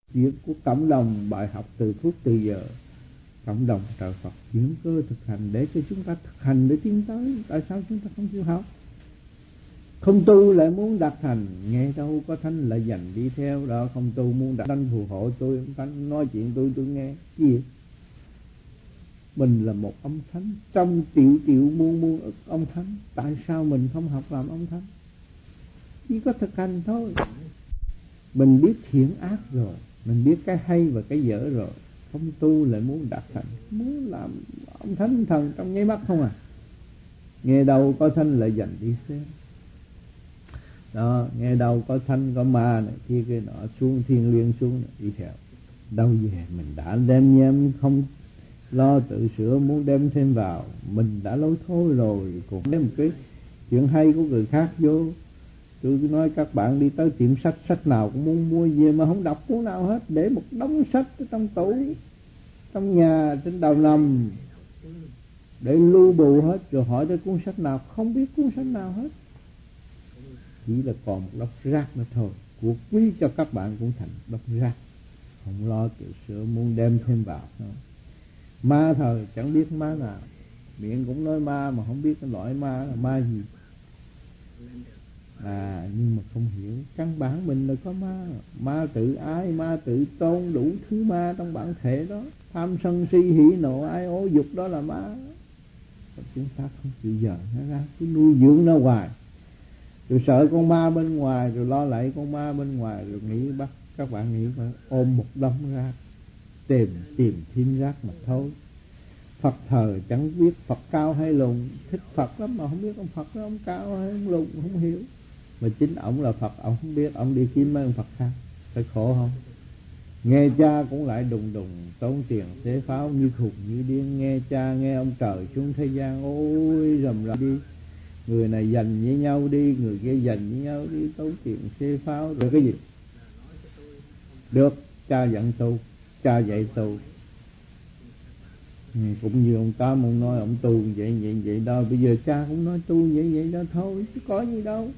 Việc của cộng đồng, bài học từ phút từ giờ. Cộng đồng trời Phật chuyển cơ thực hành để cho chúng ta thực hành để tiến tới. Tại sao chúng ta không chịu học? Không tu lại muốn đạt thành, nghe đâu có thánh lại dành đi theo đó. Không tu muốn đạt thánh phù hộ tôi, ông thánh nói chuyện tôi nghe. Gì? Mình là một ông thánh trong triệu muôn ức ông thánh. Tại sao mình không học làm ông thánh? Chỉ có thực hành thôi. Mình biết thiện ác rồi, mình biết cái hay và cái dở rồi. Không tu lại muốn đạt thành, muốn làm ông thánh thần trong nháy mắt không à. Nghe đâu có thánh lại dành đi xem. Đó, nghe đâu có thánh có ma này kia kia nọ xuống thiên liêng xuống này, đi theo. Đâu về mình đã đem nhem không lo tự sửa, muốn đem thêm vào. Mình đã lối thôi rồi, cũng đem một cái chuyện hay của người khác vô. Tôi nói các bạn đi tới tiệm sách, sách nào cũng muốn mua về mà không đọc cuốn nào hết. Để một đống sách ở trong tủ, trong nhà, trên đầu nằm, để lưu bù hết. Rồi hỏi tới cuốn sách nào, không biết cuốn sách nào hết. Chỉ là còn một đống rác nữa thôi. Cuộc quý cho các bạn cũng thành đống rác. Không lo tự sửa, muốn đem thêm vào. Ma thời chẳng biết ma nào, miệng cũng nói ma mà không biết cái loại ma là ma gì. Nhưng mà không hiểu căn bản mình là có ma. Ma tự ái, ma tự tôn, đủ thứ ma trong bản thể đó. Tham sân si hỉ nộ ái ố dục, đó là ma. Và chúng ta không chịu dời nó ra, cứ nuôi dưỡng nó hoài. Rồi sợ con ma bên ngoài, rồi lo lại con ma bên ngoài, rồi nghĩ bắt các bạn nghĩ mà ôm một đống rác, tìm thiên rác mà thôi. Phật thờ chẳng biết Phật cao hay lùn, thích Phật lắm mà không biết ông Phật đó ông cao hay ông lùn, không hiểu. Mà chính ông là Phật, ông không biết, ông đi kiếm mấy ông Phật khác, phải khổ không? Nghe cha cũng lại đùng tốn tiền xế pháo như khùng như điên. Nghe cha nghe ông trời xuống thế gian, ôi rầm đi. Người này giành với nhau đi, người kia giành với nhau đi, tốn tiền xế pháo. Rồi cái gì? Được, cha dặn tu, cha dạy tu. Cũng như ông Tám ông nói ông tu vậy đó. Bây giờ cha cũng nói tu vậy đó thôi, chứ có gì đâu.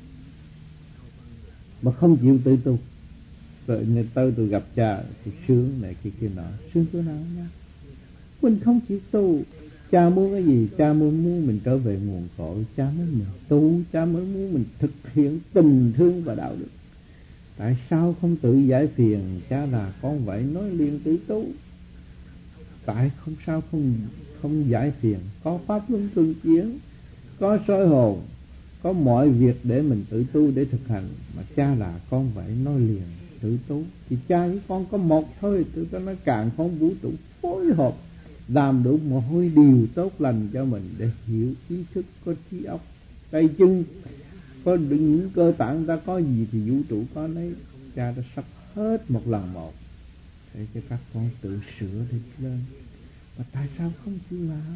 Mà không chịu tự tu. Rồi tới tôi gặp cha, tôi sướng này kia nọ. Sướng chỗ nào nha? Mình không chịu tu. Cha muốn cái gì? Cha muốn mình trở về nguồn cội. Cha muốn mình tu. Cha mới muốn mình thực hiện tình thương và đạo đức. Tại sao không tự giải phiền? Cha là con vậy, nói liền tự tu. Tại không sao không giải phiền. Có pháp luân thường chuyển, có soi hồn, có mọi việc để mình tự tu để thực hành. Mà cha là con vậy, nói liền tự tu. Thì cha với con có một thôi. Tôi có nói càng không vũ trụ phối hợp, làm đủ mọi điều tốt lành cho mình, để hiểu ý thức, có trí óc, tay chân, có những cơ tạng ta có gì thì vũ trụ có nấy. Cha đã sắp hết một lần một để cho các con tự sửa đi lên. Mà tại sao không chịu làm?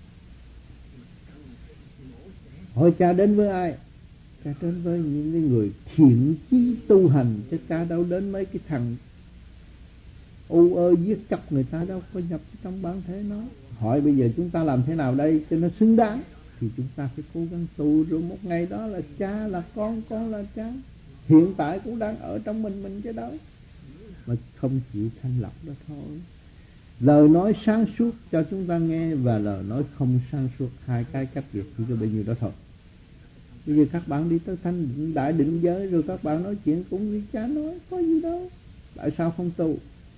Hỏi cha đến với ai? Cha đến với những cái người thiện chí tu hành, chứ cha đâu đến mấy cái thằng u ơ giết chóc người ta, đâu có nhập trong bản thể nó. Hỏi bây giờ chúng ta làm thế nào đây cho nó xứng đáng? Thì chúng ta phải cố gắng tu, rồi một ngày đó là cha là con là cha. Hiện tại cũng đang ở trong mình chứ đâu. Mà không chịu thanh lọc đó thôi. Lời nói sáng suốt cho chúng ta nghe và lời nói không sáng suốt, hai cái cách biệt chỉ có bấy nhiêu đó thôi. Bây giờ các bạn đi tới thanh đại định giới, rồi các bạn nói chuyện cũng như cha nói, có gì đâu. Tại sao không tu?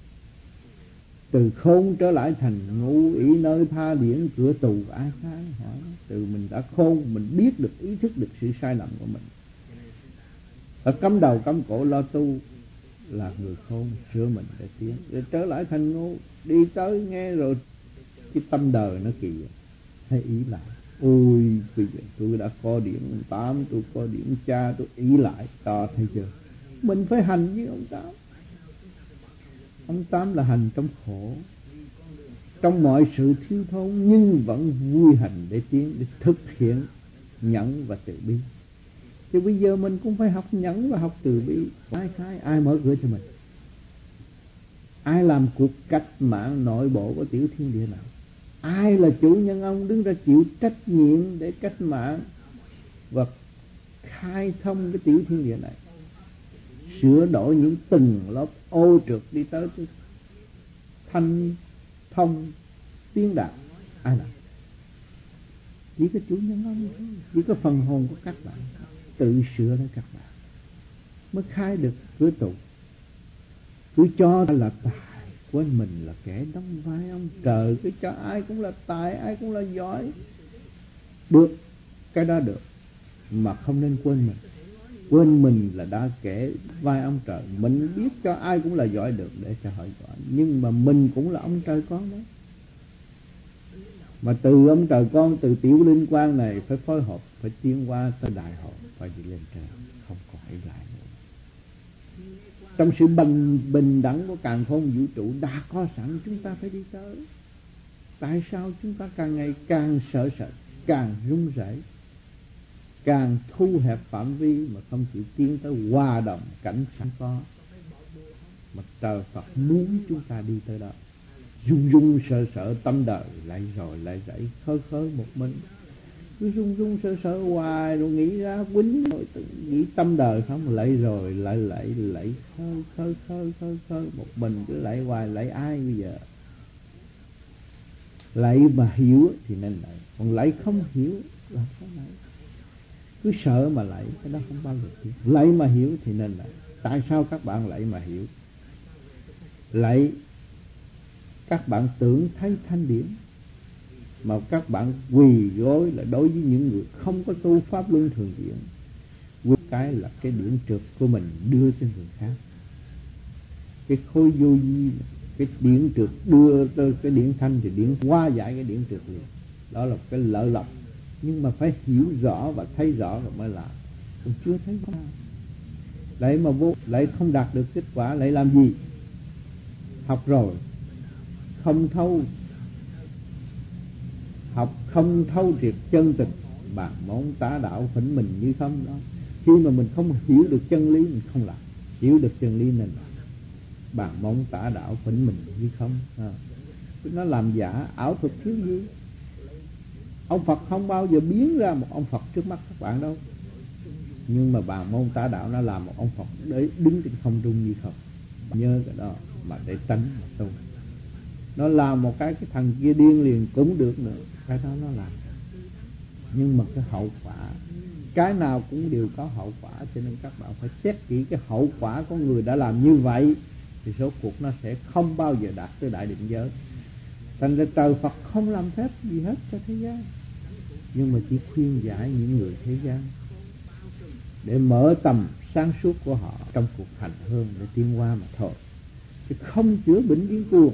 Từ khôn trở lại thành ngu, ý nơi tha điển cửa tù ai khai hỏi. Từ mình đã khôn, mình biết được, ý thức được sự sai lầm của mình, và cắm đầu cắm cổ lo tu, là người khôn sửa mình để tiến. Rồi trở lại thành ngu, đi tới nghe rồi cái tâm đời nó kỳ, hay ý lại. Ôi bây giờ tôi đã có điểm 8, tôi có điểm cha, tôi ý lại. Đó thấy chưa? Mình phải hành với ông Tám. Ông Tám là hành trong khổ, trong mọi sự thiếu thốn, nhưng vẫn vui hành để tiến, để thực hiện nhẫn và từ bi. Thì bây giờ mình cũng phải học nhẫn và học từ bi. Ai khai, ai mở cửa cho mình? Ai làm cuộc cách mạng nội bộ của tiểu thiên địa nào? Ai là chủ nhân ông đứng ra chịu trách nhiệm để cách mạng và khai thông cái tiểu thiên địa này, sửa đổi những từng lớp ô trượt đi tới thanh thông tiến đạt. Ai làm? Chỉ có chủ nhân ông thôi, chỉ có phần hồn của các bạn tự sửa lấy các bạn mới khai được cửa tụ. Cứ cho là tài, quên mình là kẻ đóng vai ông trời. Cứ cho ai cũng là tài, ai cũng là giỏi. Được, cái đó được, mà không nên quên mình. Quên mình là đã kẻ vai ông trời. Mình biết cho ai cũng là giỏi được để cho họ giỏi, nhưng mà mình cũng là ông trời con đấy. Mà từ ông trời con, từ tiểu linh quan này phải phối hợp, phải tiến qua tới đại hội, phải đi lên trời, không còn ý lại nữa. Trong sự bình đẳng của càn khôn vũ trụ đã có sẵn, chúng ta phải đi tới. Tại sao chúng ta càng ngày càng sợ sệt, càng run rẩy, càng thu hẹp phạm vi mà không chịu tiến tới hòa đồng cảnh sẵn có? Mà trời Phật muốn chúng ta đi tới đó. Run run sợ sợ tâm đời, lại rồi lại dậy khơi khơi một mình. Cứ run run sợ sợ hoài rồi nghĩ ra quýnh, rồi nghĩ tâm đời không, lại rồi lại khơi một mình. Cứ lại hoài, lại ai bây giờ? Lại mà hiểu thì nên lại, còn lại không hiểu là sao lại? Cứ sợ mà lại, cái đó không bao giờ hiểu. Lại mà hiểu thì nên lại. Tại sao các bạn lại mà hiểu? Lại các bạn tưởng thấy thanh điển, mà các bạn quỳ gối là đối với những người không có tu pháp luân thường chuyển. Quy cái là cái điển trượt của mình đưa cho người khác. Cái khối vô vi, cái điển trượt đưa tới cái điển thanh thì điển hóa giải cái điển trượt liền. Đó là cái lợi lộc. Nhưng mà phải hiểu rõ và thấy rõ rồi mới làm. Còn chưa thấy rõ, lại mà vô, lại không đạt được kết quả, lại làm gì? Học rồi không thâu, học không thâu triệt chân tình, bàn món tá đạo phỉnh mình như không đó. Khi mà mình không hiểu được chân lý mình không làm, hiểu được chân lý nên bàn món tả đạo phỉnh mình như không. Nó làm giả ảo thuật thiếu gì. Ông Phật không bao giờ biến ra một ông Phật trước mắt các bạn đâu, nhưng mà bàn môn tả đạo nó làm một ông Phật để đứng trên không trung như không. Nhớ cái đó mà để tránh mà tu. Nó làm một cái thằng kia điên liền cũng được nữa, cái đó nó làm. Nhưng mà cái hậu quả, cái nào cũng đều có hậu quả, cho nên các bạn phải xét kỹ cái hậu quả của người đã làm như vậy, thì số cuộc nó sẽ không bao giờ đạt tới đại định giới. Thành ra trời Phật không làm phép gì hết cho thế gian, nhưng mà chỉ khuyên giải những người thế gian để mở tầm sáng suốt của họ trong cuộc hành hương để tiến qua mà thôi, chứ không chữa bệnh điên cuồng.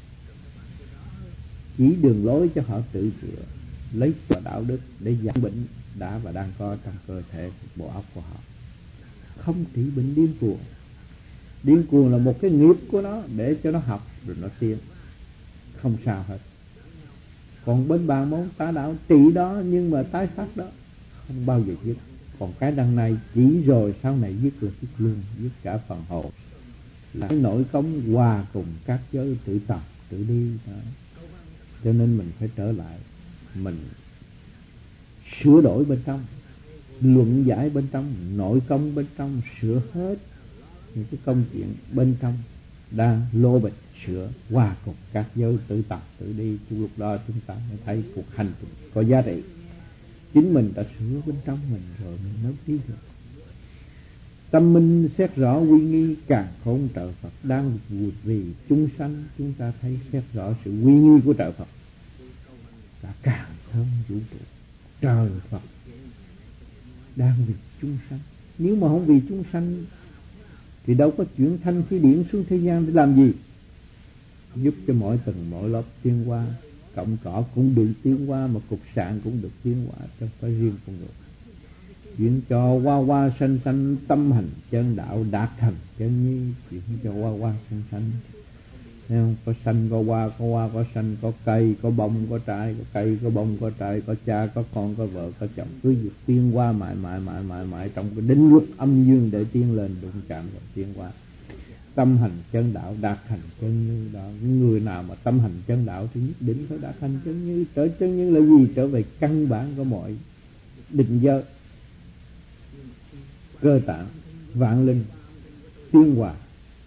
Chỉ đường lối cho họ tự chữa, lấy từ đạo đức để giảm bệnh đã và đang có trong cơ thể bộ óc của họ. Không trị bệnh điên cuồng. Điên cuồng là một cái nghiệp của nó, để cho nó học rồi nó tiến, không sao hết. Còn bên bàn môn tả đạo trị đó, nhưng mà tái phát đó không bao giờ dứt. Còn cái đằng này chỉ rồi sau này dứt là dứt luôn, dứt cả phần hồn. Là cái nội công hòa cùng các giới tự tập tự đi đó. Cho nên mình phải trở lại, mình sửa đổi bên trong, luận giải bên trong, nội công bên trong, sửa hết những cái công chuyện bên trong đang lô bịch, sửa hòa cùng các giới tự tập tự đi. Lúc đó chúng ta mới thấy cuộc hành trình có giá trị. Chính mình đã sửa bên trong mình rồi mình mới đi được. Tâm minh xét rõ uy nghi càn khôn trời Phật đang vì chúng sanh. Chúng ta thấy xét rõ sự uy nghi của trời Phật, cả càn khôn vũ trụ. Trời Phật đang vì chúng sanh. Nếu mà không vì chúng sanh thì đâu có chuyển thanh khí điển xuống thế gian để làm gì? Giúp cho mỗi tầng mỗi lớp tiến hóa. Cọng cỏ cũng được tiến hóa, mà cục sạn cũng được tiến hóa, chứ không phải riêng con người. Chuyển cho hoa hoa xanh xanh tâm hành chân đạo đạt thành chân nhi. Chuyển cho hoa hoa xanh xanh, thấy không? Có xanh có hoa có xanh, có cây có bông có trái, có cây có bông có trái, có cha có con có vợ có chồng, cứ việc tiến hóa mãi trong cái định luật âm dương để tiến lên đụng chạm rồi tiến hóa. Tâm hành chân đạo đạt thành chân như đó. Người nào mà tâm hành chân đạo thì nhất định phải đạt thành chân như. Trở chân như là gì? Trở về căn bản của mọi định giới, cơ tạng vạn linh, tiên hòa,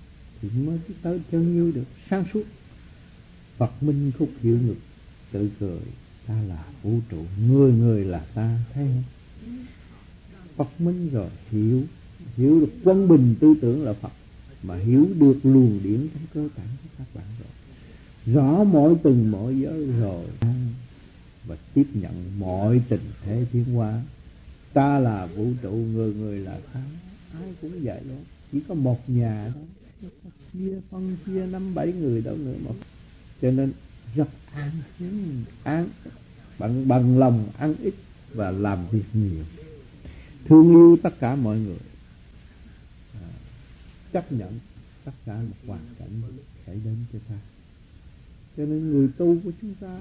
thì mới tới chân như được sáng suốt. Phật minh khúc hiểu ngực tự cười, ta là vũ trụ, người người là ta, thấy không? Phật minh rồi hiểu được quân bình tư tưởng là Phật, mà hiểu được luồng điển trong cơ tạng của các bạn rồi, rõ mọi từng mọi giới rồi, và tiếp nhận mọi tình thế tiến hóa. Ta là vũ trụ, người người là ta, ai cũng vậy đó. Chỉ có một nhà đó, phân chia 5-7 người đâu nữa mà. Cho nên rất an bằng lòng ăn ít và làm việc nhiều, thương yêu tất cả mọi người, chấp nhận tất cả một hoàn cảnh xảy đến cho ta. Cho nên người tu của chúng ta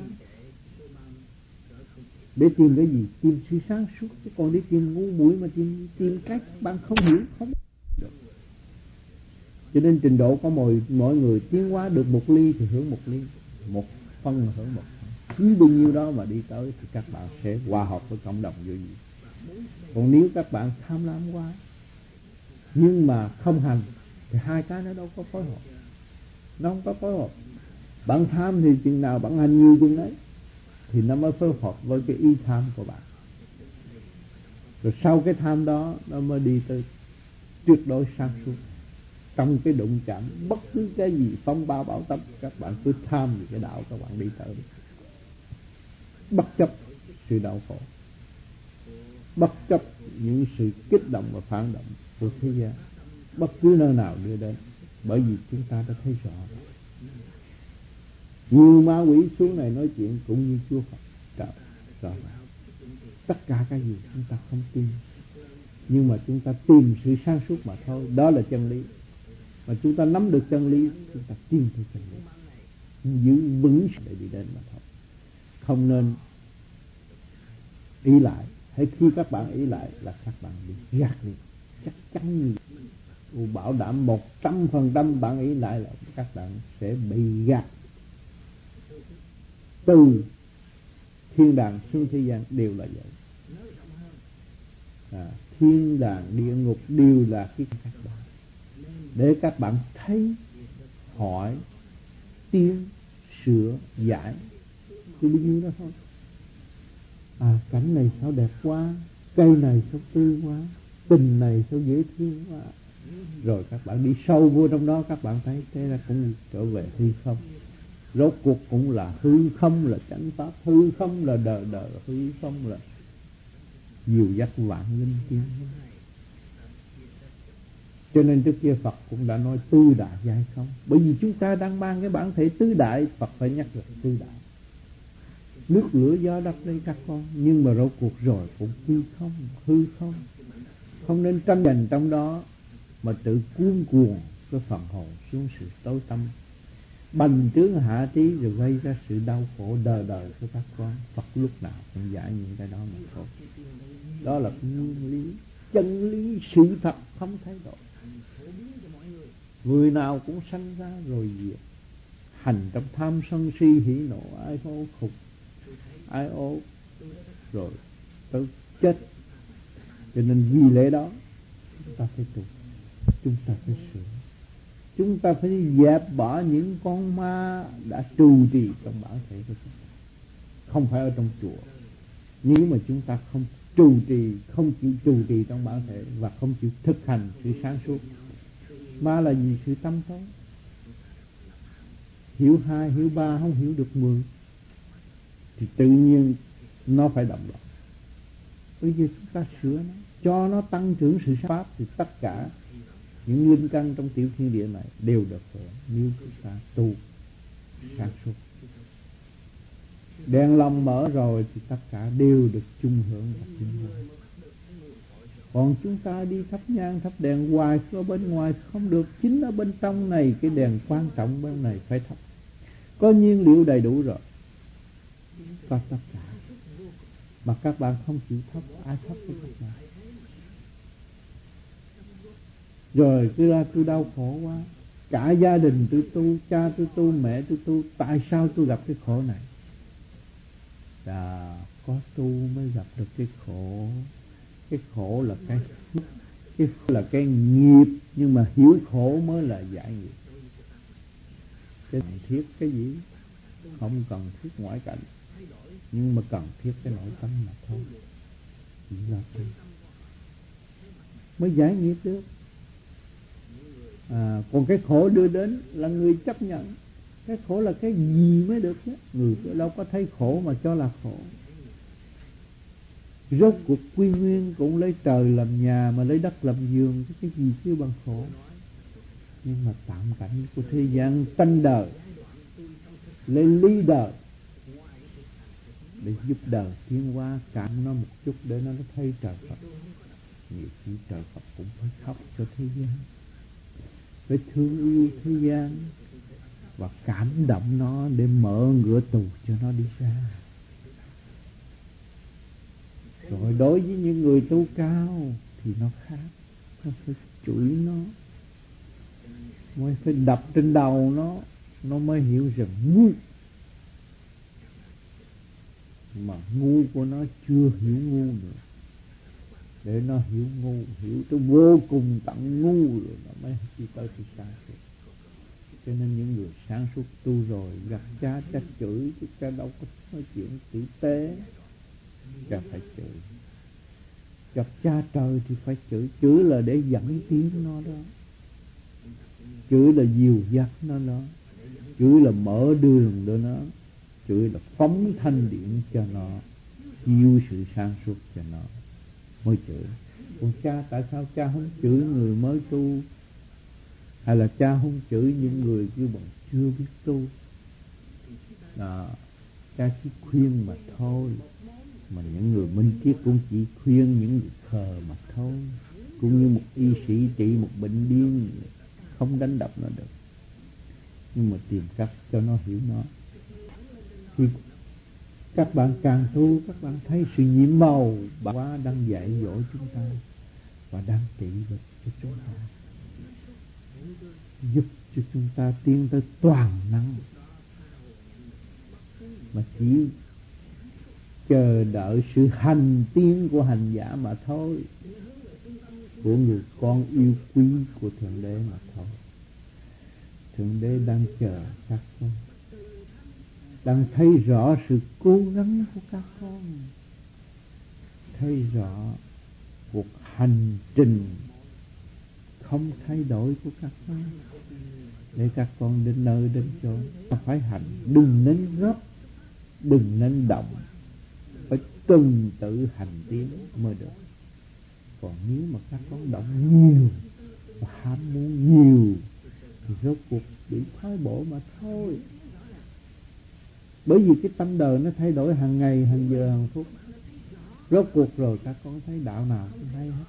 để tìm cái gì? Tìm sự sáng suốt, chứ còn đi tìm ngu muội mà tìm cách bạn không hiểu không được. Cho nên trình độ của mọi người tiến hóa được 1 ly thì hưởng 1 ly, 1 phân hưởng 1 phân. Cứ bao nhiêu đó mà đi tới thì các bạn sẽ hòa hợp với cộng đồng vô gì. Còn nếu các bạn tham lam quá nhưng mà không hành thì hai cái nó đâu có phối hợp. Nó không có phối hợp. Bạn tham thì chừng nào bạn hành nhiều chừng ấy thì nó mới phối hợp với cái ý tham của bạn. Rồi sau cái tham đó nó mới đi tới tuyệt đối sáng suốt. Trong cái đụng chạm bất cứ cái gì phong ba bão táp, các bạn cứ tham thì cái đạo các bạn đi tới, bất chấp sự đau khổ, bất chấp những sự kích động và phản động của thế gian, bất cứ nơi nào đưa đến. Bởi vì chúng ta đã thấy rõ, nhiều ma quỷ xuống này nói chuyện cũng như Chúa Phật trời, rõ ràng. Tất cả cái gì chúng ta không tin, nhưng mà chúng ta tìm sự sáng suốt mà thôi. Đó là chân lý. Mà chúng ta nắm được chân lý, chúng ta tin theo chân lý, giữ vững để đi đến mà thôi. Không nên ý lại. Hay khi các bạn ý lại là các bạn bị gạt đi, chắc chắn như tôi bảo đảm 100% bạn ý lại là các bạn sẽ bị gạt từ thiên đàng xuống thế gian, đều là vậy. Thiên đàng địa ngục đều là cái các bạn, để các bạn thấy, hỏi, tiến, sửa, giải. Cứ bao nhiêu đó thôi. Cảnh này sao đẹp quá, cây này sao tươi quá, tình này sao dễ thương quá. Rồi các bạn đi sâu vô trong đó, các bạn thấy thế là cũng trở về hư không. Rốt cuộc cũng là hư không là chánh pháp, hư không là đời đời, hư không là dìu dắt vạn linh tiến. Cho nên trước kia Phật cũng đã nói tứ đại giai không. Bởi vì chúng ta đang mang cái bản thể tứ đại, Phật phải nhắc lại tứ đại. Nước lửa gió đất đây các con, nhưng mà rốt cuộc rồi cũng hư không. Không nên tranh giành trong đó mà tự cuốn cuồng cái phần hồn xuống sự tối tăm, bành trướng hạ trí, rồi gây ra sự đau khổ đời đời của các con. Phật lúc nào cũng giải những cái đó mà thôi. Đó là nguyên lý, chân lý, sự thật không thay đổi. Người nào cũng sanh ra rồi diệt, hành trong tham sân si hỉ nộ ai ô khục, ai ô rồi tới chết. Cho nên vì lẽ đó chúng ta phải tu, chúng ta phải sửa, chúng ta phải dẹp bỏ những con ma đã trù trì trong bản thể của chúng ta. Không phải ở trong chùa. Nếu mà chúng ta không trù trì, không chịu trù trì trong bản thể và không chịu thực hành sự sáng suốt. Ma là gì? Sự tâm tối. Hiểu 2, hiểu 3, không hiểu được 10 thì tự nhiên nó phải động loạn. Bây giờ chúng ta sửa nó, cho nó tăng trưởng sự sáng pháp, thì tất cả những linh căn trong tiểu thiên địa này đều được hưởng nếu chúng ta tu sáng suốt. Đèn lòng mở rồi thì tất cả đều được chung hưởng và chung hưởng. Còn chúng ta đi thắp nhang thắp đèn hoài ở bên ngoài không được. Chính ở bên trong này cái đèn quan trọng bên này phải thắp. Có nhiên liệu đầy đủ rồi, có tất cả, mà các bạn không chịu thắp, ai thắp cho các bạn? Rồi cứ ra tôi đau khổ quá, cả gia đình tôi tu, cha tôi tu, mẹ tôi tu, tại sao tôi gặp cái khổ này? Có tu mới gặp được cái khổ. Cái khổ là cái là cái nghiệp, nhưng mà hiểu khổ mới là giải nghiệp. Cần thiết cái gì? Không cần thiết ngoại cảnh, nhưng mà cần thiết cái nội tâm mà thôi. Chỉ là thế mới giải nghiệp được. Còn cái khổ đưa đến là người chấp nhận. Cái khổ là cái gì mới được chứ? Người đâu có thấy khổ mà cho là khổ. Rốt cuộc quy nguyên cũng lấy trời làm nhà mà lấy đất làm giường, cái gì chứ bằng khổ. Nhưng mà tạm cảnh của thế gian tranh đời, lấy lý đời để giúp đời tiến hóa, cảm nó một chút để nó thấy trời Phật. Nhiều khi trời Phật cũng phải khóc cho thế gian, phải thương yêu thế gian và cảm động nó để mở ngựa tù cho nó đi ra. Rồi đối với những người tu cao thì nó khác, nó phải chửi nó, phải đập trên đầu nó mới hiểu rằng ngu. Mà ngu của nó chưa hiểu ngu nữa. Để nó hiểu ngu, hiểu tới vô cùng tận ngu rồi nó mới đi tới thì sáng suốt. Cho nên những người sáng suốt tu rồi gặp cha chửi, chứ cha đâu có nói chuyện tử tế. Cha phải chửi. Gặp cha trời thì phải chửi. Chửi là để dẫn tiến nó đó. Chửi là dìu dắt nó đó. Chửi là mở đường cho nó. Chửi là phóng thanh điện cho nó, chiêu sự sáng suốt cho nó mới chửi. Còn cha, tại sao cha không chửi người mới tu? Hay là cha không chửi những người như bọn chưa biết tu? Cha chỉ khuyên mà thôi. Mà những người minh triết cũng chỉ khuyên những người khờ mà thôi. Cũng như một y sĩ trị một bệnh điên, không đánh đập nó được, nhưng mà tìm cách cho nó hiểu nó. Thì các bạn càng tu, các bạn thấy sự nhiệm màu bà Quá đang dạy dỗ chúng ta và đang trị bệnh cho chúng ta, giúp cho chúng ta tiến tới toàn năng. Mà chỉ chờ đợi sự hành tiến của hành giả mà thôi, của người con yêu quý của Thượng Đế mà thôi. Thượng Đế đang chờ các con, đang thấy rõ sự cố gắng của các con, thấy rõ cuộc hành trình không thay đổi của các con, để các con đến nơi đến chỗ. Phải hành, đừng nên gấp, đừng nên động, phải tuần tự hành tiến mới được. Còn nếu mà các con động nhiều và ham muốn nhiều thì rốt cuộc bị thoái bộ mà thôi. Bởi vì cái tâm đời nó thay đổi hàng ngày, hàng giờ, hàng phút. Rốt cuộc rồi các con thấy đạo nào cũng hay hết.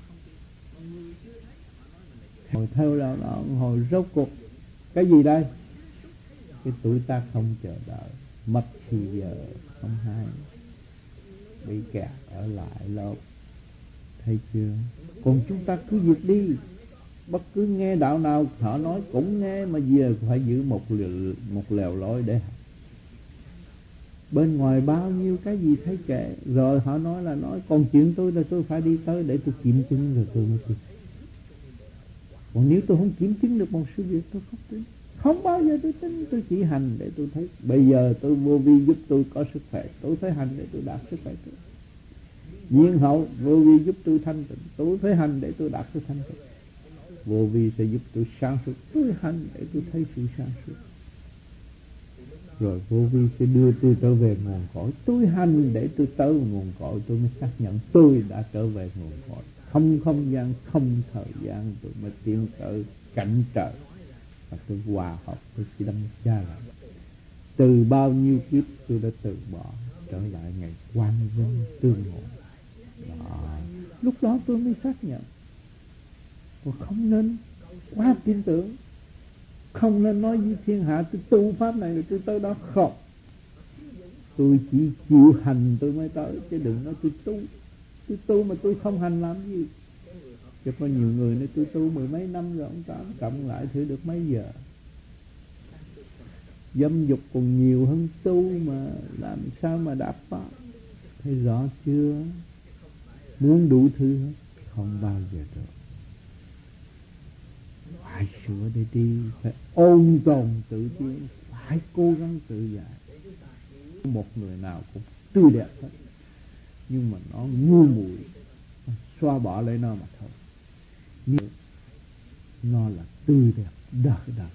Hồi theo đạo nào, hồi rốt cuộc cái gì đây? Cái tuổi ta không chờ đợi, mất thì giờ không hay, bị kẹt ở lại lâu. Thấy chưa? Còn chúng ta cứ việc đi. Bất cứ nghe đạo nào họ nói cũng nghe, mà giờ phải giữ một lèo lối để học. Bên ngoài bao nhiêu cái gì thấy kệ, rồi họ nói là nói, còn chuyện tôi là tôi phải đi tới để tôi kiểm chứng rồi tôi mới tin. Còn nếu tôi không kiểm chứng được một sự việc, tôi không tin. Không bao giờ tôi tin, tôi chỉ hành để tôi thấy. Bây giờ tôi vô vi giúp tôi có sức khỏe, tôi phải hành để tôi đạt sức khỏe tôi. Nhiên hậu vô vi giúp tôi thanh tịnh, tôi phải hành để tôi đạt sự thanh tịnh. Vô vi sẽ giúp tôi sáng suốt, tôi hành để tôi thấy sự sáng suốt. Rồi vô vi sẽ đưa tôi trở về nguồn cội, tôi hành để tôi tới nguồn cội, tôi mới xác nhận tôi đã trở về nguồn cội. Không không gian, không thời gian, tôi mới tiến tới cảnh trời và tôi hòa hợp với cái đấng Cha lại. Từ bao nhiêu kiếp tôi đã từ bỏ, trở lại ngày quang vinh tương ngộ. Lúc đó tôi mới xác nhận. Còn không nên quá tin tưởng, không nên nói với thiên hạ tôi tu pháp này rồi tôi tới đó. Không, tôi chỉ chịu hành tôi mới tới, chứ đừng nói tôi tu. Tôi tu mà tôi không hành làm gì. Chứ có nhiều người nói tôi tu mười mấy năm rồi, ông Tám cộng lại thử được mấy giờ. Dâm dục còn nhiều hơn tu mà làm sao mà đáp pháp. Thấy rõ chưa? Muốn đủ thứ hết, không bao giờ được. Phải sửa để đi, phải ôn tồn tự tiến, phải cố gắng tự giải. Một người nào cũng tươi đẹp hết, nhưng mà nó ngu muội, xoa bỏ lấy nó mà thôi. Nhưng nó là tươi đẹp đời đời.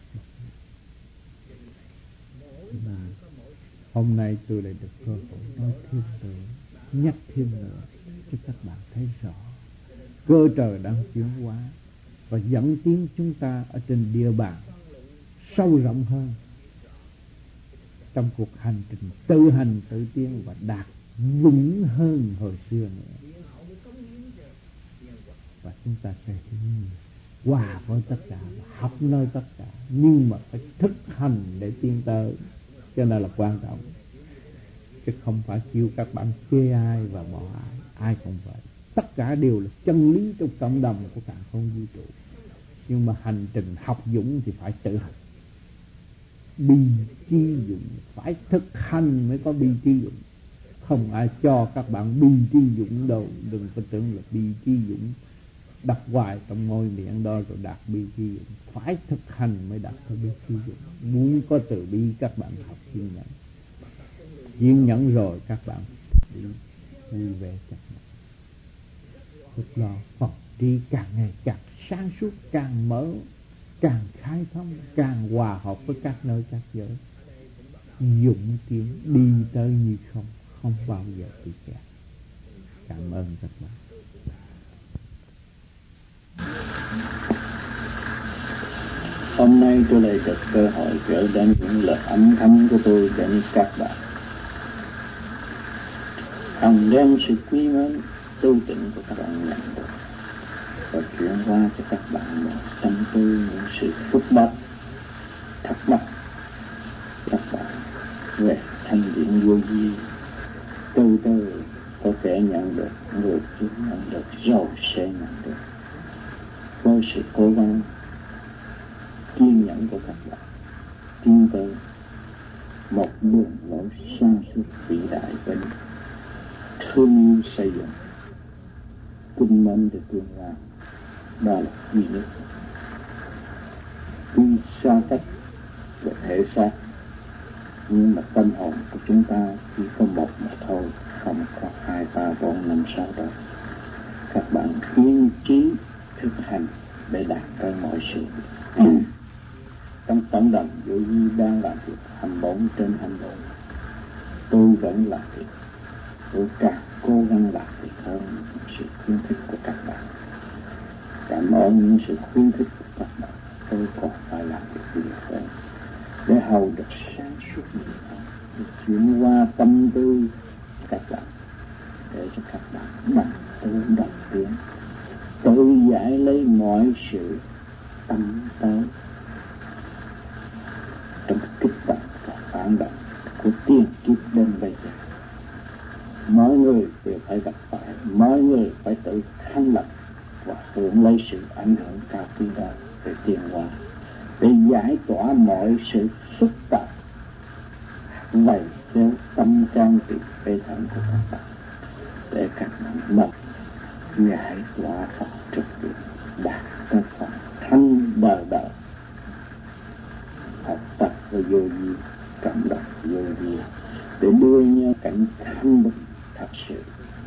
Mà hôm nay tôi lại được cơ hội nói thêm nữa, nhắc thêm nữa cho các bạn thấy rõ cơ trời đang chuyển hóa và dẫn tiến chúng ta ở trên địa bàn sâu rộng hơn trong cuộc hành trình tự hành tự tiến và đạt vững hơn hồi xưa nữa. Và chúng ta sẽ hòa với tất cả và học nơi tất cả, nhưng mà phải thực hành để tiến tới, cho nên là quan trọng, chứ không phải kêu các bạn chê ai và bỏ ai. Ai không vậy, tất cả đều là chân lý trong cộng đồng của cả không vũ trụ. Nhưng mà hành trình học dũng thì phải tự hành. Bi chi dũng, phải thực hành mới có bi chi dũng. Không ai cho các bạn bi chi dũng đâu. Đừng có tưởng là bi chi dũng đọc hoài trong môi miệng đó rồi đạt bi chi dũng. Phải thực hành mới đạt tới bi chi dũng. Muốn có từ bi các bạn học kiên nhẫn. Kiên nhẫn rồi các bạn đi vui vẻ chắc chắn. Lúc đó phòng trí càng ngày càng sáng suốt, càng mở, càng khai thông, càng hòa hợp với các nơi các giới. Dũng tiến đi tới như không bao giờ bị kẹt. Cảm ơn các bạn. Hôm nay tôi lại được cơ hội gửi đến những lời âm thầm của tôi đến các bạn. Hồng đem sự quý mến tu tịnh của các bạn nhận được và chuyển qua cho các bạn một tâm tư những sự phức tạp, thắc mắc các bạn về thanh điển vô vi. Từ từ có thể nhận được, người chưa nhận được rồi sẽ nhận được. Với sự cố gắng kiên nhẫn của các bạn tiến tới một đường lối sáng suốt vĩ đại bên thương yêu xây dựng kinh mến để tương lai, đó là duy nhất. Tuy xa cách về thể xác, nhưng mà tâm hồn của chúng ta chỉ có một mà thôi, không có 2, 3, 4, 5, 6 đâu. Các bạn kiên trì thực hành để đạt tới mọi sự. Trong tổng đồng vô vi đang làm việc 24/24. Tôi vẫn làm việc, tôi càng cố gắng làm việc hơn sự khuyến khích của các bạn. Cảm ơn những sự khuyến khích của các bạn. Tôi còn phải làm việc nhiều hơn để hầu được sáng suốt nhiều hơn, để chuyển qua tâm tư các bạn, để cho các bạn bằng tu đồng tiến, tự giải lấy mọi sự tâm tới trong kích động và phản động của tiên kiếp đến bây giờ. Mọi người đều phải gặp phải, mọi người phải tự thanh lập và hưởng lấy sự ảnh hưởng cao quý đó để tiến hóa, để giải tỏa mọi sự phức tạp vây theo tâm can trị bế thân của các bạn, để các bạn mật giải tỏa Phật trực tiếp, đạt tới Phật thanh đời đời. Học tập và vô vi, cảm động vô vi để đưa nhau cảnh thanh bình thật sự.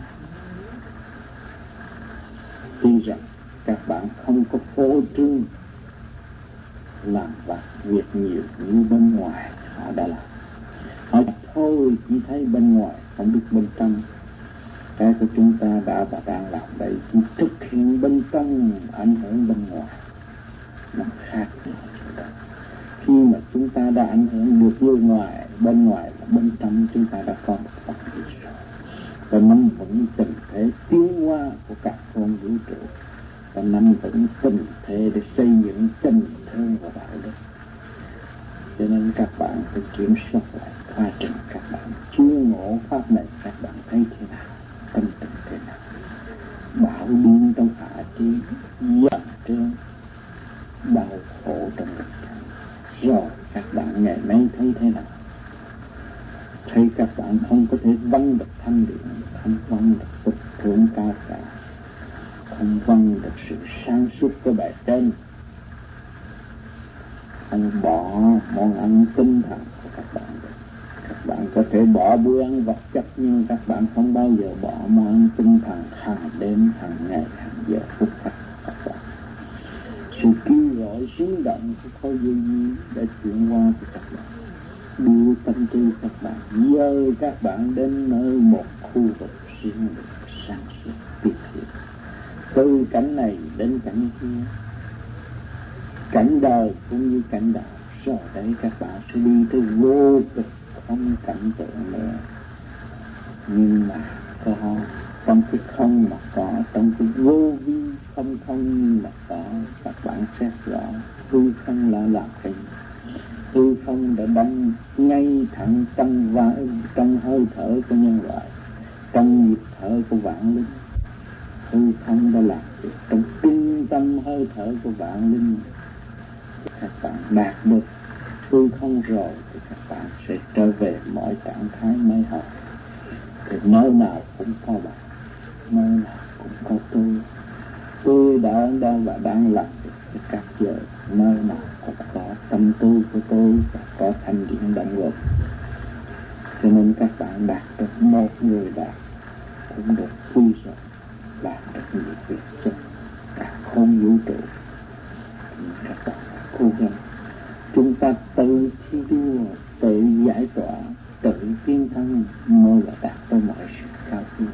Tuy rằng các bạn không có phô trương làm việc nhiều như bên ngoài họ đã làm. Họ thôi chỉ thấy bên ngoài, không biết bên trong. Cái của chúng ta đã và đang làm đây chỉ thực hiện bên trong, ảnh hưởng bên ngoài. Nó khác nhau. Khi mà chúng ta đã ảnh hưởng được như ngoài, bên ngoài là bên trong chúng ta đã có một phần gì rồi. Và nắm vững tình thế tiến hóa của cả con vũ trụ, và nắm vững tình thế để xây dựng tình thương và đạo đức. Cho nên các bạn phải kiểm soát lại quá trình các bạn chưa ngộ pháp này, các bạn thấy thế nào, tâm tình thế nào. Bạo điên trong hạ trí, giận trương, đau khổ trong ngực trắng. Rồi các bạn ngày nay thấy thế nào? Thấy các bạn không có thể vâng được thanh điển, không vâng được tục thượng ca cả, không vâng được sự sáng suốt của bề trên, không bỏ món ăn tinh thần của các bạn được. Các bạn có thể bỏ bữa ăn vật chất, nhưng các bạn không bao giờ bỏ món ăn tinh thần hàng đêm, hàng ngày, hàng giờ phút các bạn. Sự kêu gọi sinh động của khối vô vi đã chuyển qua cho các bạn, đưa tâm tư các bạn, dời các bạn đến nơi một khu vực riêng biệt, sáng suốt, tuyệt vời. Từ cảnh này đến cảnh kia, cảnh đời cũng như cảnh đạo, rồi đấy các bạn sẽ đi tới vô cực không cảnh tượng nữa. Nhưng mà có trong cái không mà có, trong cái vô vi không nhưng mà có. Các bạn xét rõ hư không là làm cái hư không đã đâm ngay thẳng trong hơi thở của nhân loại, trong nhịp thở của vạn linh. Hư không đã làm việc trong trung tâm hơi thở của vạn linh. Các bạn đạt được hư không rồi thì các bạn sẽ trở về mọi trạng thái mới học. Thì nơi nào cũng có bạn, nơi nào cũng có tôi đã ở đâu và đang làm việc với các giờ, nơi nào cũng có tâm tư của tôi và có thanh điển động lực. Cho nên các bạn đạt được một người đạt cũng được quy rồi, đạt được nhiều việc cho cả không vũ trụ. Các bạn cố gắng, chúng ta tự thi đua, tự giải tỏa, tự tiến thân mới là đạt tới mọi sự cao quý.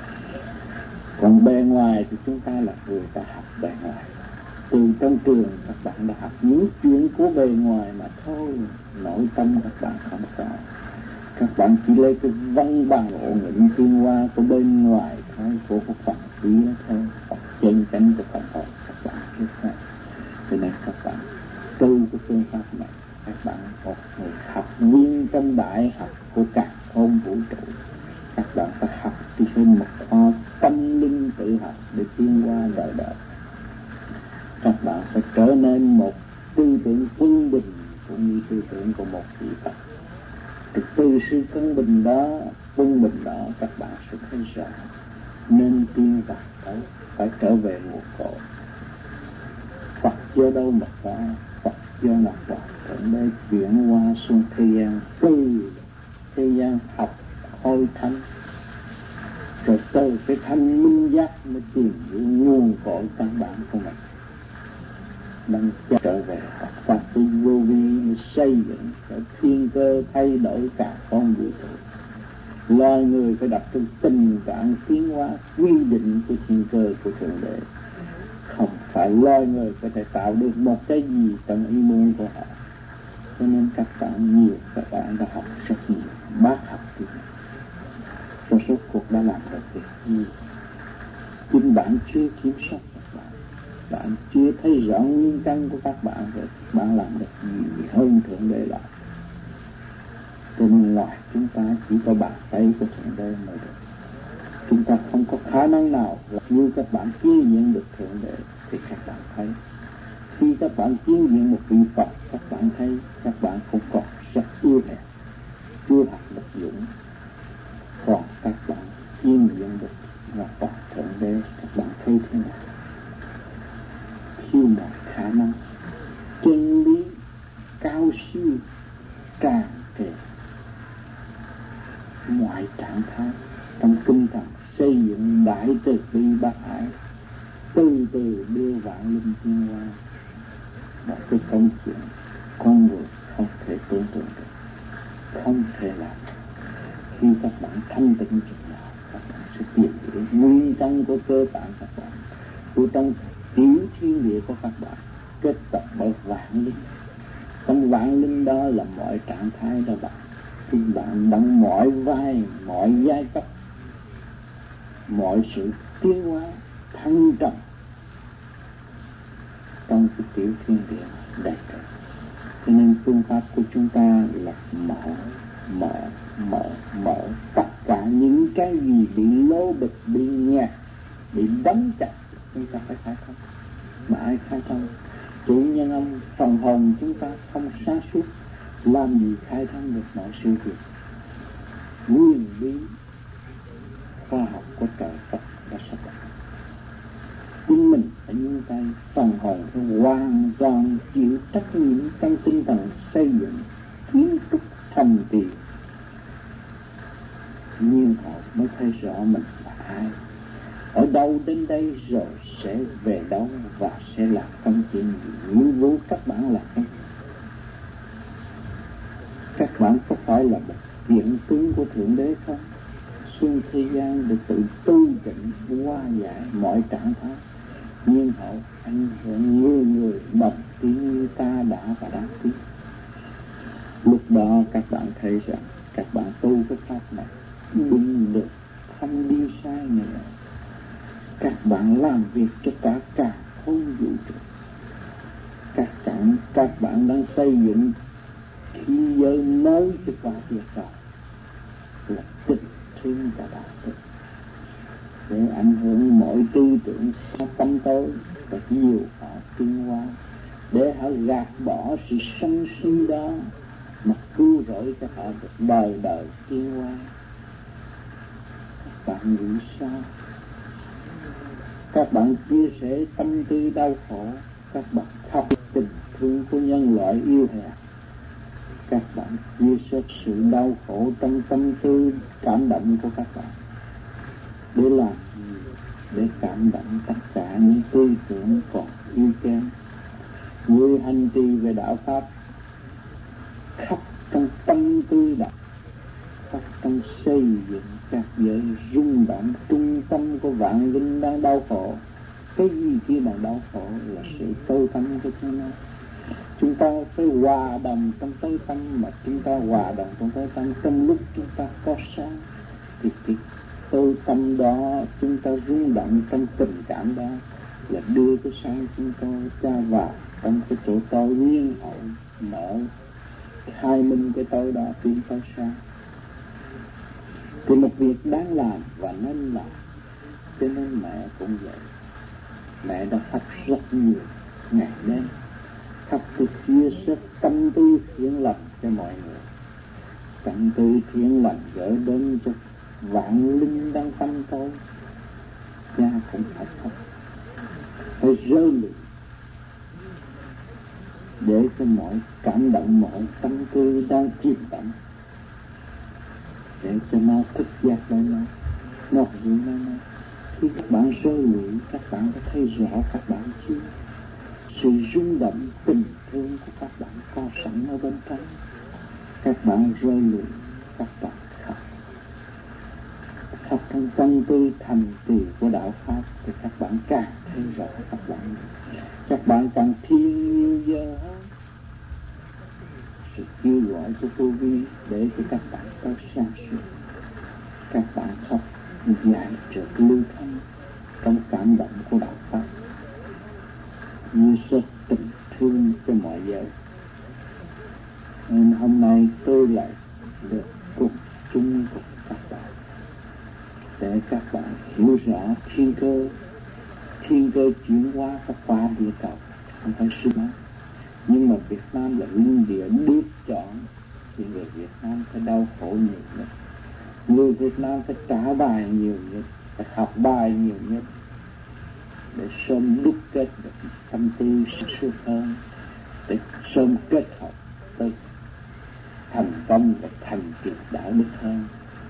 Còn bề ngoài thì chúng ta là người ta học bề ngoài. Từ trong trường các bạn đã học những chuyện của bề ngoài mà thôi, nội tâm các bạn không có. Các bạn chỉ lấy cái văn bằng ổn định tiến hóa của bên ngoài thôi, của cái phần vía thôi, phần chân chánh của phần hồn các bạn biết không? Cho nên các bạn từ cái phương pháp này, các bạn một người học viên trong đại học của cả không vũ trụ. Các bạn phải học thì phải một kho tâm linh tự học để tiến qua đời đời. Các bạn phải trở nên một tư tưởng quân bình cũng như tư tưởng của một vị Phật. Từ sự quân bình đó, các bạn sẽ thấy rõ nên tiên và tới phải trở về nguồn cội. Phật do đâu mà có, Phật do là Phật Thượng Đế chuyển qua xuống thế gian, từ thế gian học hồi thanh, rồi từ cái thanh minh giác mới tìm những nguồn cội căn bản của mình. Đang trở về Phật pháp tu vô vi xây dựng cái thiên cơ thay đổi cả con vũ trụ. Loài người phải đặt trong tình trạng tiến hóa quy định của thiên cơ của Thượng Đế. Không phải loài người có thể tạo được một cái gì trong ý muốn của họ. Cho nên các bạn đã học rất nhiều, bác học thì rồi suốt cuộc đã làm được việc gì. Chính bạn chưa kiểm soát các bạn chưa thấy rõ nguyên căn của các bạn rồi bạn làm được gì hơn Thượng Đế làm. Cho nên ngoài chúng ta chỉ có bàn tay của Thượng Đế mới được. Chúng ta không có khả năng nào như các bạn chiêm nghiệm được Thượng Đế thì các bạn thấy. Khi các bạn chiêm nghiệm một vị Phật, các bạn thấy các bạn cũng còn rất yếu hèn, chưa học được dũng. Còn các bạn chiêm nghiệm được là Phật Thượng Đế, các bạn thấy thế nào? Khi mọi khả năng, chân lý cao siêu tràn trề mọi trạng thái trong tinh thần xây dựng đại từ bi bác ái, từ từ đưa vạn linh tiến hóa. Một cái công chuyện con người không thể tưởng tượng được, không thể làm. Khi các bạn thanh tịnh chừng nào, các bạn sẽ tìm hiểu nguyên căn của cơ bản các bạn, của trong tiểu thiên địa của các bạn, kết tập bởi vạn linh. Trong vạn linh đó là mọi trạng thái đó bạn. Khi bạn bằng mọi vai, mọi giai cấp, mọi sự tiến hóa thăng trầm trong cái tiểu thiên địa đầy đủ. Cho nên phương pháp của chúng ta là mở tất cả những cái gì bị lố bịch, bị nhạt, bị đóng chặt, chúng ta phải khai thông. Mà ai khai thông? Chủ nhân ông phần hồn chúng ta không sáng suốt, làm gì khai thông được mọi sự việc. Nguyên lý khoa học của trời Phật đã sắp đặt. chính mình phải nhúng tay, phần hồn phải hoàn toàn chịu trách nhiệm trong tinh thần xây dựng kiến trúc thành tiền. Nhưng họ mới thấy rõ mình là ai, ở đâu đến đây rồi sẽ về đâu và sẽ làm công chuyện gì, nghĩa vụ các bạn là cái. Các bạn có phải là một hiện tướng của Thượng Đế không? Xuân thế gian được tự tu chỉnh hóa giải mọi trạng thái, nhưng họ ảnh hưởng người đồng tiếng như ta đã và đang tiếng. Lúc đó các bạn thấy rằng các bạn tu cái pháp này đừng được không đi sai nữa. Các bạn làm việc cho cả không vũ trụ. Các bạn đang xây dựng thế giới mới cho qua địa cầu là tình thương và đạo đức, để ảnh hưởng mọi tư tưởng tâm tối và nhiều họ tiến hóa, để họ gạt bỏ sự sân si đó mà cứu rỗi cho họ được đời đời tiến hóa. Các bạn nghĩ sao? Các bạn chia sẻ tâm tư đau khổ, các bạn khóc tình thương của nhân loại yêu hèn, các bạn chia sẻ sự đau khổ trong tâm tư cảm động của các bạn. Để làm gì? Để cảm động tất cả những tư tưởng còn yếu kém. Người hành trì về đạo Pháp khóc trong tâm tư đạo, khóc trong xây dựng các giới rung động trung tâm của vạn linh đang đau khổ. Cái gì kia mà đau khổ là sự tối tâm của chúng nó. Chúng ta phải hòa đồng trong tối tâm, mà chúng ta hòa đồng trong tối tâm trong lúc chúng ta có sáng, thì cái tối tâm đó chúng ta rung động trong tình cảm đó là đưa cái sáng chúng tôi ra vào trong cái chỗ tối nguyên hậu, mở khai minh cái tối đó tiến tới sáng. Thì một việc đáng làm và nên làm. Cho nên mẹ cũng vậy. Mẹ đã khóc rất nhiều ngày đêm, khóc để chia sẻ tâm tư thiện lành cho mọi người. Tâm tư thiện lành gửi đến cho vạn linh đang tâm tối. Cha cũng phải khóc, phải rơi lệ, để cho mọi cảm động, mọi tâm tư đang chìm đắm, để cho nó thức giác lên nó hiểu lên nó. Khi các bạn rơi lệ, các bạn có thấy rõ các bạn chưa? Sự rung động tình thương của các bạn có sẵn ở bên trong. Các bạn rơi lệ, các bạn khóc trong tâm tư thành tựu của đạo Pháp, thì các bạn càng thấy rõ các bạn càng thiên nhiều giờ hơn. Sự kêu gọi của vô vi để cho các bạn có sáng suốt. Các bạn khóc giải trượt lưu thông trong cảm động của đạo Pháp, như sự tình thương cho mọi giới. Nên hôm nay tôi lại được cùng chung cùng các bạn, để các bạn hiểu rõ thiên cơ chuyển hóa các qua địa cầu, không phải suy nói. Nhưng mà Việt Nam là linh địa được chọn, thì người Việt Nam phải đau khổ nhiều nhất, người Việt Nam phải trả bài nhiều nhất, phải học bài nhiều nhất, để sớm đúc kết được tâm tư suốt hơn, để sớm kết hợp tới thành công và thành tựu đạo đức hơn.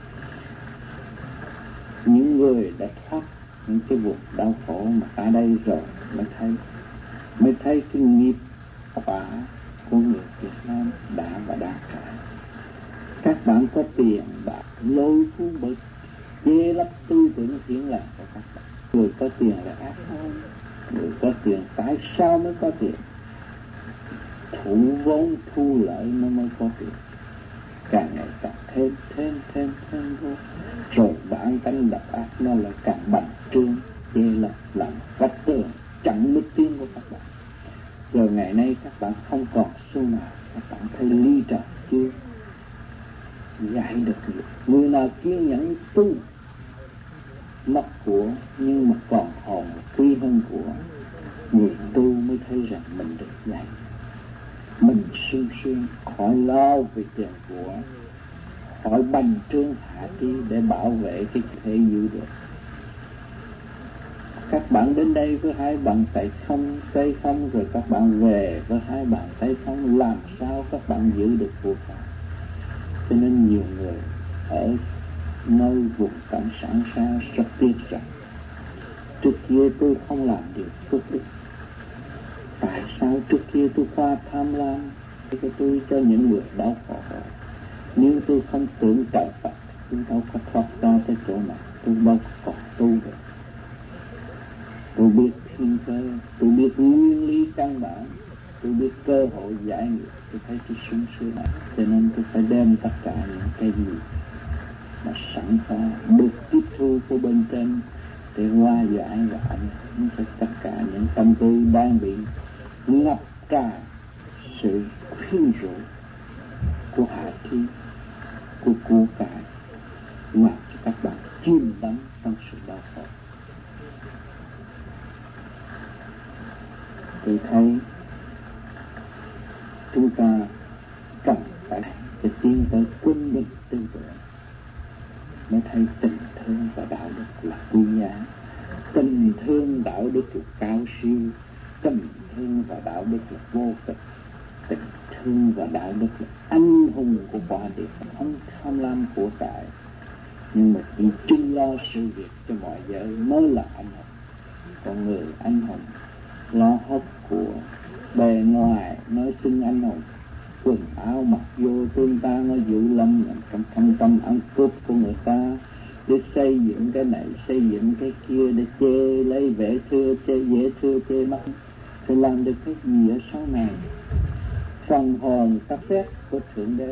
Những người đã thoát những cái vùng đau khổ mà ở đây rồi mới thấy cái nghiệp quả của người Việt Nam đã và đang trải. Các bạn có tiền bạc lôi cuốn bởi che lấp tư tưởng thiện lành của các bạn. Người có tiền là ác hơn. Người có tiền tại sao mới có tiền? Thủ vốn thu lợi nó mới có tiền. Càng ngày càng thêm vô. Rồi bản tánh độc ác nó lại càng bành trương, che lấp làm vách tường chặn bước tiến của các bạn. Rồi ngày nay các bạn không còn xu nào, các bạn thấy ly trần chưa? Dạy được người nào kiên nhẫn tu, mất của nhưng mà còn hồn quý hơn của, người tu mới thấy rằng mình được dạy. Mình sung sướng, khỏi lo về tiền của, khỏi bành trương hạ trí để bảo vệ cái thể giữ được. Các bạn đến đây với hai bàn tay không, rồi các bạn về với hai bàn tay không, làm sao các bạn giữ được vô pháp? Cho nên nhiều người ở nơi vùng cảnh sản xa rất tiếc rằng trước kia tôi không làm điều tốt đức. Tại sao trước kia tôi qua tham lam tôi cho những người đau khổ? Nếu tôi không tưởng trời Phật, tôi đâu có thoát ra tới chỗ này, tôi đâu còn tu được. Tôi biết thiên cơ, tôi biết nguyên lý căn bản, tôi biết cơ hội giải nghiệp, tôi thấy tôi sung sướng. Cho nên tôi phải đem tất cả những cái gì mà sẵn có được tiếp thu của bên trên để hóa giải và ảnh hưởng cho tất cả những tâm tư đang bị ngập tràn sự khuyên rũ của hạ thi, của của cải, mà cho các bạn chìm đắm trong sự đau khổ. Tôi thấy chúng ta cần phải cái tiến tới quân bình tư tưởng mới thấy tình thương và đạo đức là quý giá. Tình thương đạo đức là cao siêu, tình thương và đạo đức là vô cực, tình thương và đạo đức là anh hùng của quả địa, không tham lam của cải, nhưng mà chỉ chung lo sự việc cho mọi giới mới là anh hùng. Còn người anh hùng lo hốc của bề ngoài nói xưng anh hùng, quần áo mặc vô tương ta nó dữ lắm, trong thâm tâm ăn cướp của người ta để xây dựng cái này xây dựng cái kia, để chê lấy vẻ thưa, chê dễ thưa, chê mắt, thì làm được cái gì ở sau này? Phần hồn các phép của Thượng Đế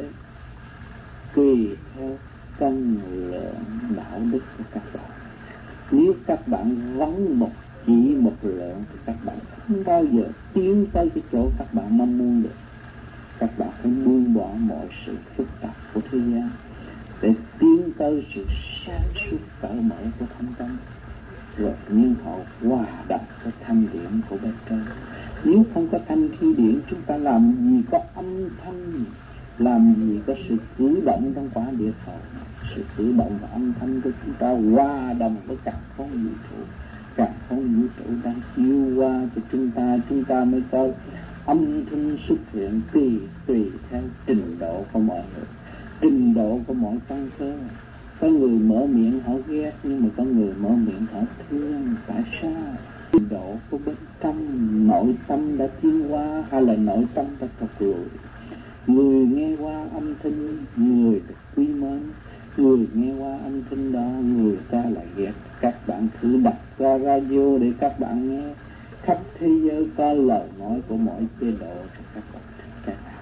tùy theo cân lượng đạo đức của các bạn. Nếu các bạn vắng chỉ một lượng thì các bạn không bao giờ tiến tới cái chỗ các bạn mong muốn được. Các bạn phải buông bỏ mọi sự phức tạp của thế gian để tiến tới sự sáng suốt cởi mở của thâm tâm, rồi nhiên hậu hòa đập với thanh điển của bên trên. Nếu không có thanh khí điển, chúng ta làm gì có âm thanh, làm gì có sự cử động trong quả địa cầu. Sự cử động và âm thanh của chúng ta hòa đồng với càn khôn vũ trụ. Càn khôn vũ trụ đang chiếu qua cho chúng ta mới có âm thanh xuất hiện tùy theo trình độ của mọi người, trình độ của mọi căn cơ. Có người mở miệng họ ghét, nhưng mà có người mở miệng họ thương. Tại sao? Trình độ của bên trong, nội tâm đã tiến hóa hay là nội tâm đã trật lùi? Người nghe qua âm thanh, người được quý mến. Người nghe qua âm thanh đó, người ta lại ghét. Các bạn thử đặt ra radio để các bạn nghe. Khắp thế giới có lời nói của mọi chế độ cho các bạn cái nào.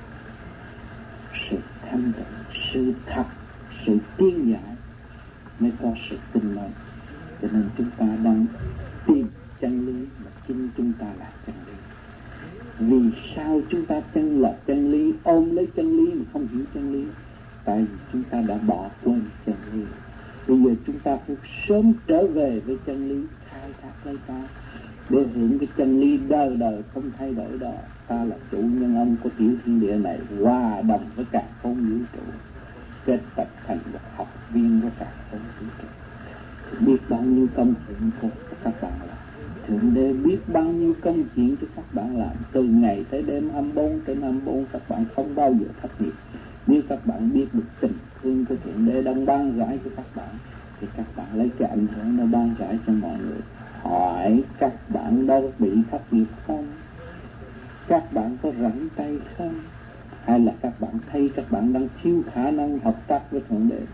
Sự thanh tịnh, sự thật, sự tiên giải mới có sự tin mến. Cho nên chúng ta đang tìm chân lý mà chính chúng ta là chân lý. Vì sao chúng ta chân là chân lý, ôm lấy chân lý mà không hiểu chân lý? Tại vì chúng ta đã bỏ quên chân lý. Bây giờ chúng ta phải sớm trở về với chân lý, khai thác lấy ta để hưởng cái chân lý đời đời không thay đổi đó. Ta là chủ nhân ông của tiểu thiên địa này, hòa đồng với cả không vũ trụ, kết tập thành một học viên của cả không vũ trụ. Biết bao nhiêu công chuyện của các bạn làm, Thượng Đế biết bao nhiêu công chuyện cho các bạn làm. Từ ngày tới đêm 24/24 các bạn không bao giờ thất nghiệp. Nếu các bạn biết được tình thương của Thượng Đế đang ban rãi cho các bạn, thì các bạn lấy cái ảnh hưởng nó ban rãi cho mọi người. Hỏi các bạn đâu bị thất nghiệp không? Các bạn có rảnh tay không? Hay là các bạn thấy các bạn đang thiếu khả năng hợp tác với Thượng Đế?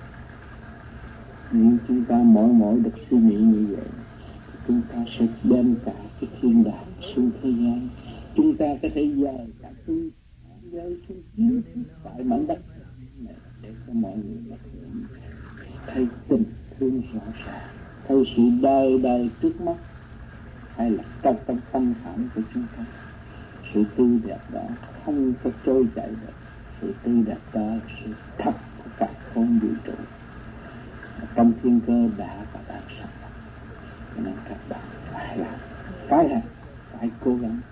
Nếu chúng ta mỗi được suy nghĩ như vậy, chúng ta sẽ đem cả cái thiên đàng xuống thế gian. Chúng ta có thể dời cả tôi giới xuống kiến thức tại mảnh đất này để cho mọi người thấy tình thương rõ ràng, thấy sự đời đời trước mắt, hay là trong tâm khảm của chúng ta. Sự tươi đẹp đó không có trôi chảy được. Sự tươi đẹp đó là sự thật của cả không vũ trụ. Trong thiên cơ đã và đang sẵn. Cho nên các bạn phải làm, phải cố gắng.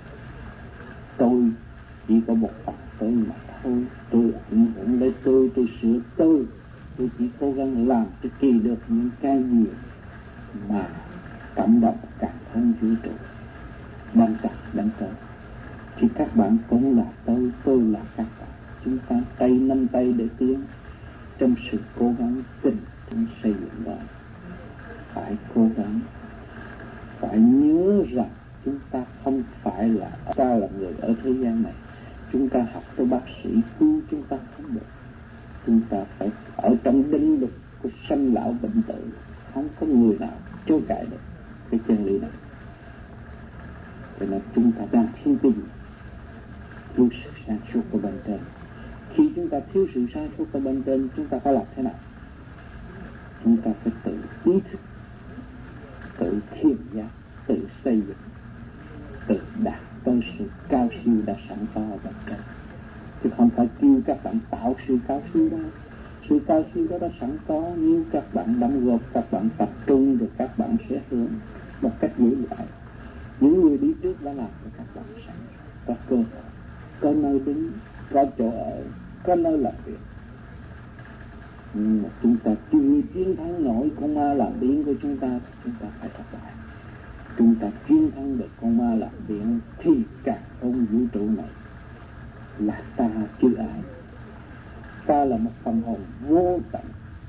Tôi chỉ có một phần tôi mà thôi. Tôi ảnh hưởng lấy tôi sửa tôi chỉ cố gắng làm cho kỳ được những cái gì mà cảm động cảm thông vũ trụ ban chặt đến tới. Thì các bạn cũng là tôi là các bạn. Chúng ta tay nắm tay để tiến trong sự cố gắng tình thương xây dựng đó. Phải cố gắng, phải nhớ rằng chúng ta không phải là người ở thế gian này. Chúng ta học tới bác sĩ cứu chúng ta không được. Chúng ta phải ở trong định luật của sanh lão bệnh tử. Không có người nào chối cãi được cái chân lý này. Cho nên chúng ta đang thiên tình thiếu sự sáng suốt của bên trên. Khi chúng ta thiếu sự sáng suốt của bên trên, chúng ta phải làm thế nào? Chúng ta phải tự ý thức, tự thiền giác, tự xây dựng, tự đạt tới sự cao siêu đã sẵn có ở bên trên. Chứ không phải kêu các bạn tạo sự cao siêu đâu. Sự cao siêu đó đã sẵn có, nếu các bạn đóng góp, các bạn tập trung rồi các bạn sẽ hưởng một cách dễ dãi. Những người đi trước đã làm cho các bạn sẵn có cơ hội, có nơi đứng, có chỗ ở, có nơi làm việc. Nhưng mà chúng ta chưa chiến thắng nổi con ma làm biến của chúng ta phải thất bại. Chúng ta chiến thắng được con ma làm biến thì cả không vũ trụ này là ta chứ ai. Ta là một phần hồn vô tận,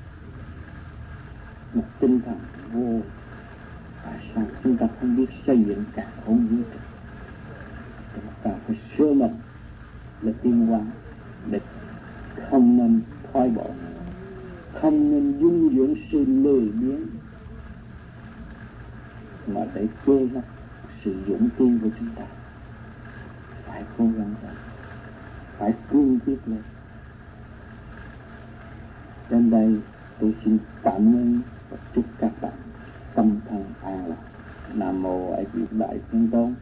một tinh thần vô. Tại sao chúng ta không biết xây dựng cả không vũ trụ? Chúng ta phải sửa mình để tiến hóa, để không nên thoái bộ, không nên dung dưỡng sự lười biếng, mà để che lấp sự dũng tin của chúng ta. Phải cố gắng lên, phải cương quyết lên. Đến đây tôi xin cảm ơn và chúc các bạn tâm thần an lạc. Nam mô A Di Đà Thiên Tôn.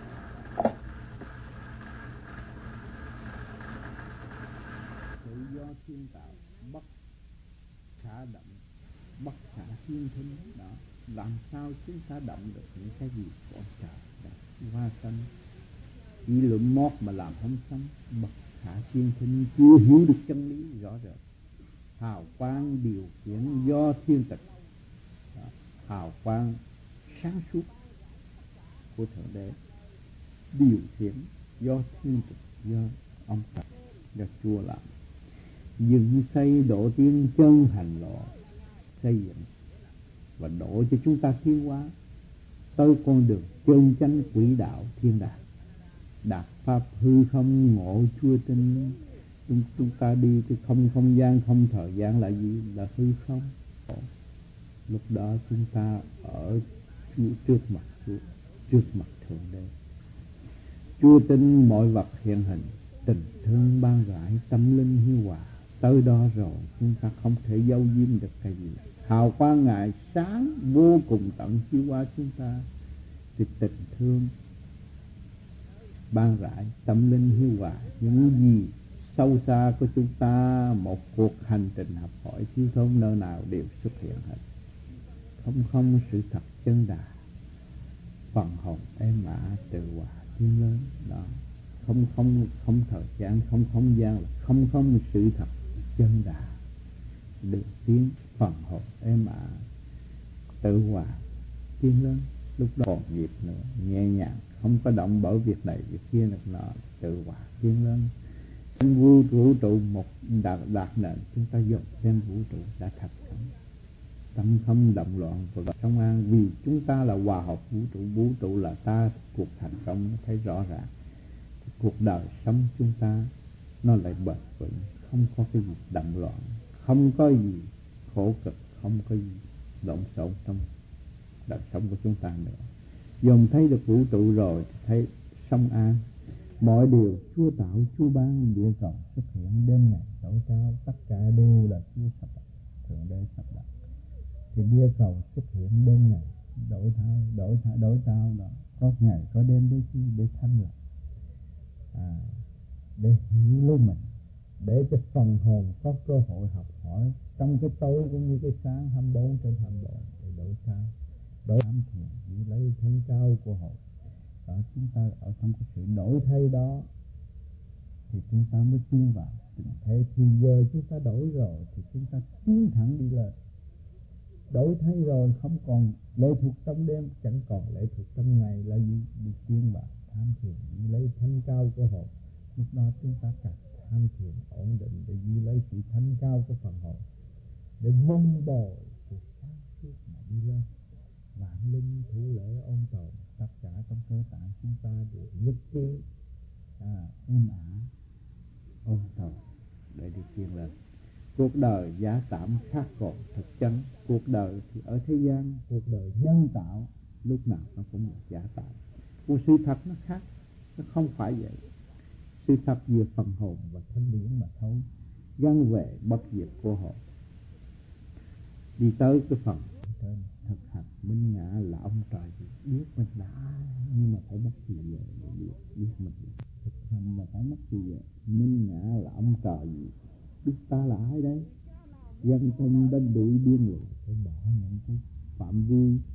Tự do thiên tạo, bất khả động, bất khả thiên thinh đó. Làm sao chúng ta động được những cái gì của trời hoa sanh? Chỉ luận mót mà làm không xong. Bất khả thiên thinh, chưa hiểu được chân lý rõ rệt. Hào quang điều khiển do thiên tịch, hào quang sáng suốt của Thượng Đế điều khiển do thiên tịch, do ông Phật, do Chúa làm. Dựng xây độ tiên chân hành lộ, xây dựng và độ cho chúng ta tiến hóa tới con đường chân chánh quỹ đạo thiên đàng, đạt pháp hư không ngộ Chúa tinh. Chúng ta đi từ không gian, không thời gian là gì? Là hư không. Lúc đó chúng ta ở trước mặt Thượng Đế. Chúa tin mọi vật hiện hình, tình thương ban rãi, tâm linh hiếu hòa. Tới đó rồi chúng ta không thể giấu giếm được cái gì. Hào quang Ngài sáng vô cùng tận chiếu qua chúng ta. Thì tình thương ban rãi, tâm linh hiếu hòa, những gì sâu xa của chúng ta, một cuộc hành trình học hỏi thiếu thốn nơi nào đều xuất hiện hết. Không sự thật chân đà, phần hồn êm ả tự hòa thiên lớn đó. Không thời gian, không gian, là không sự thật chân đà, được tiếng phần hồn êm ả tự hòa thiên lớn. Lúc đó còn nghiệp nữa, nhẹ nhàng, không có động bởi việc này việc kia được nọ, tự hòa thiên lớn. Vũ trụ một đạt nền, chúng ta dùng xem vũ trụ đã thành công. Tâm không động loạn và sống an, vì chúng ta là hòa hợp vũ trụ là ta. Cuộc thành công nó thấy rõ ràng. Cuộc đời sống chúng ta nó lại bền vững, không có cái gì động loạn, không có gì khổ cực, không có gì lộn xộn trong đời sống của chúng ta nữa. Dòng thấy được vũ trụ rồi thì thấy sống an. Mọi điều Chúa tạo, Chúa ban, địa cầu xuất hiện, đêm ngày đổi trao, tất cả đều là Chúa sắp đặt, Thượng Đế sắp đặt. Thì địa cầu xuất hiện, đêm ngày đổi trao đó, có ngày có đêm để thanh lọc, để hiểu lấy mình, để cho phần hồn có cơ hội học hỏi trong cái tối cũng như cái sáng 24/24 để đổi trao, đổi ám thiền, giữ lấy thanh cao của hồn. Đó, chúng ta ở trong cái sự đổi thay đó thì chúng ta mới tiến vào tình thế. Thì giờ chúng ta đổi rồi thì chúng ta tiến thẳng đi lên. đổi thay rồi, không còn lệ thuộc trong đêm, chẳng còn lệ thuộc trong ngày, là gì? Đi chuyên vào tham thiền giữ lấy thanh cao của hồn. Lúc đó chúng ta càng tham thiền ổn định để giữ lấy sự thanh cao của phần hồn, để vun bồi sự sáng suốt mà đi lên. Vạn linh thủ lễ ôn tồn, tất cả trong cơ tạng chúng ta đều nhất trí êm ả ôn tồn để đi tiến lên. Cuộc đời giả tạm khác còn thực chân. Cuộc đời thì ở thế gian, cuộc đời nhân tạo, lúc nào nó cũng là giả tạm. Cuộc sự thật nó khác, nó không phải vậy. Sự thật về phần hồn và thanh điển mà thôi, gắn về bất diệt của hồn. Đi tới cái phần trên thực hành minh ngã là ông trời biết mình đã, nhưng mà phải mất gì về để biết mình. Thực hành là phải mất gì về. Minh ngã là ông trời gì? Biết ta là ai đấy? Dân thân đến đuổi biên lụy, phải bỏ những cái phạm vi